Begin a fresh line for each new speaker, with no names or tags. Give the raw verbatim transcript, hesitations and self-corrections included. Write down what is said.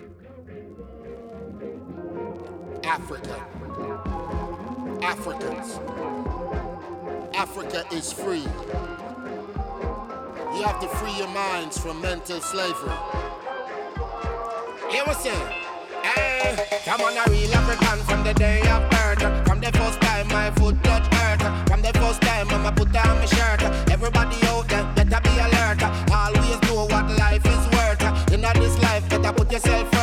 Africa. Africans. Africa is free. You have to free your minds from mental slavery. Hear what I'm saying? Hey, come on, a real African from the day of birth. From the first time my foot touched earth. From the first time I'ma put on my shirt. Everybody out there better be alert. Always know what life is worth. In this life, better put yourself first.